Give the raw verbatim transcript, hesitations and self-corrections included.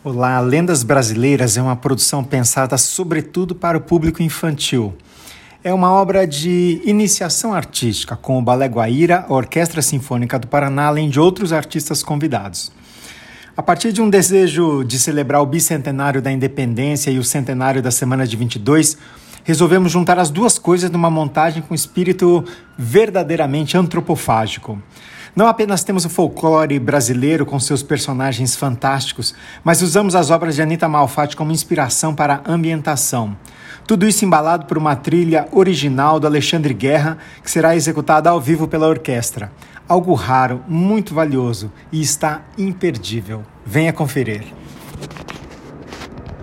Olá, Lendas Brasileiras é uma produção pensada sobretudo para o público infantil. É uma obra de iniciação artística com o Balé Guaíra, a Orquestra Sinfônica do Paraná, além de outros artistas convidados. A partir de um desejo de celebrar o bicentenário da independência e o centenário da Semana de vinte e dois, resolvemos juntar as duas coisas numa montagem com espírito verdadeiramente antropofágico. Não apenas temos o folclore brasileiro com seus personagens fantásticos, mas usamos as obras de Anita Malfatti como inspiração para a ambientação. Tudo isso embalado por uma trilha original do Alexandre Guerra, que será executada ao vivo pela orquestra. Algo raro, muito valioso e está imperdível. Venha conferir.